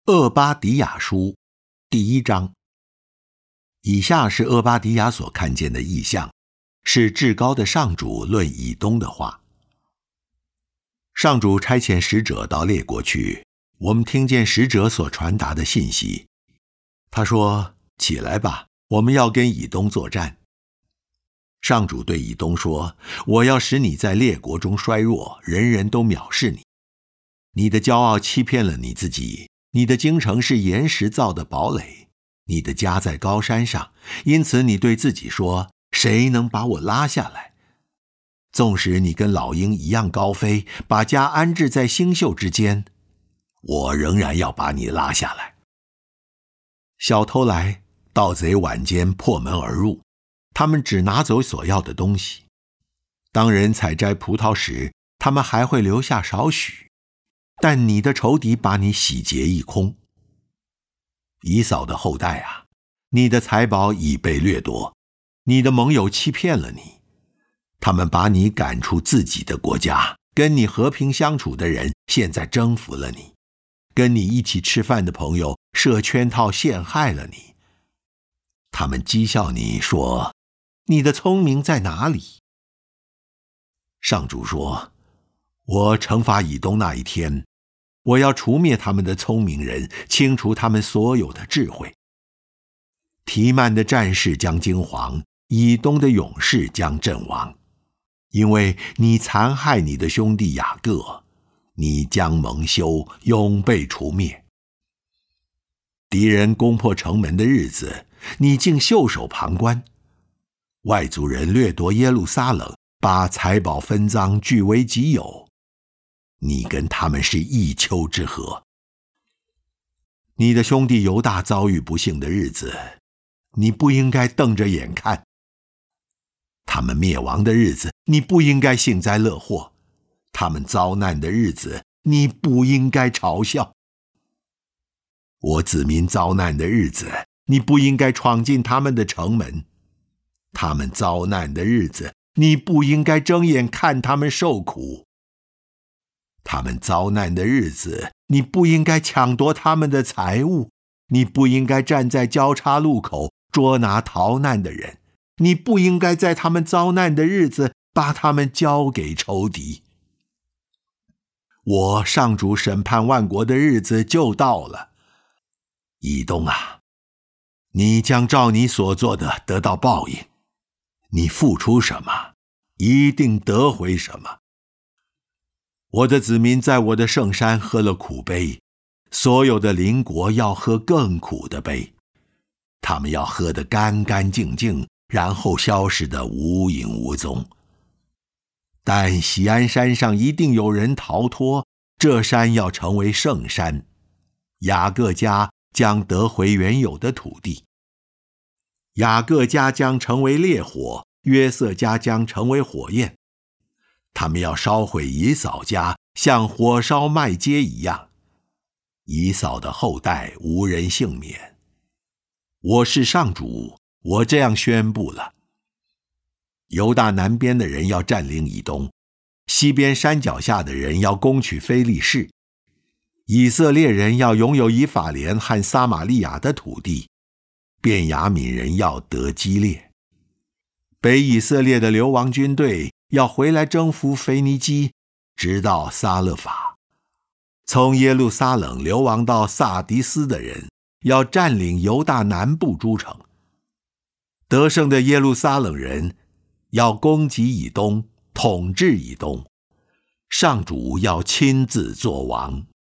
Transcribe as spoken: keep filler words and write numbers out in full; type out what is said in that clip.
厄巴迪亚书第一章。以下是厄巴迪亚所看见的异象，是至高的上主论以东的话。上主差遣使者到列国去，我们听见使者所传达的信息。他说：起来吧，我们要跟以东作战。上主对以东说：我要使你在列国中衰弱，人人都藐视你。你的骄傲欺骗了你自己，你的京城是岩石造的堡垒，你的家在高山上，因此你对自己说：谁能把我拉下来？纵使你跟老鹰一样高飞，把家安置在星宿之间，我仍然要把你拉下来。小偷来，盗贼晚间破门而入，他们只拿走所要的东西。当人采摘葡萄时，他们还会留下少许，但你的仇敌把你洗劫一空。以扫的后代啊，你的财宝已被掠夺，你的盟友欺骗了你，他们把你赶出自己的国家，跟你和平相处的人现在征服了你，跟你一起吃饭的朋友设圈套陷害了你。他们讥笑你说：你的聪明在哪里？上主说：我惩罚以东那一天，我要除灭他们的聪明人，清除他们所有的智慧。提曼的战士将惊惶，以东的勇士将阵亡，因为你残害你的兄弟雅各，你将蒙羞，永被除灭。敌人攻破城门的日子，你竟袖手旁观。外族人掠夺耶路撒冷，把财宝分赃据为己有，你跟他们是一丘之貉。你的兄弟犹大遭遇不幸的日子，你不应该瞪着眼看。他们灭亡的日子，你不应该幸灾乐祸；他们遭难的日子，你不应该嘲笑。我子民遭难的日子，你不应该闯进他们的城门；他们遭难的日子，你不应该睁眼看他们受苦。他们遭难的日子，你不应该抢夺他们的财物，你不应该站在交叉路口捉拿逃难的人，你不应该在他们遭难的日子把他们交给仇敌。我上主审判万国的日子就到了。以东啊，你将照你所做的得到报应，你付出什么，一定得回什么。我的子民在我的圣山喝了苦杯，所有的邻国要喝更苦的杯，他们要喝得干干净净，然后消失得无影无踪。但锡安山上一定有人逃脱，这山要成为圣山，雅各家将得回原有的土地。雅各家将成为烈火，约瑟家将成为火焰。他们要烧毁以扫家，像火烧麦秸一样。以扫的后代无人幸免。我是上主，我这样宣布了。犹大南边的人要占领以东，西边山脚下的人要攻取非利士。以色列人要拥有以法莲和撒玛利亚的土地，便雅悯人要得基列。北以色列的流亡军队要回来征服腓尼基，直到撒勒法。从耶路撒冷流亡到萨迪斯的人要占领犹大南部诸城。得胜的耶路撒冷人要攻击以东，统治以东。上主要亲自作王。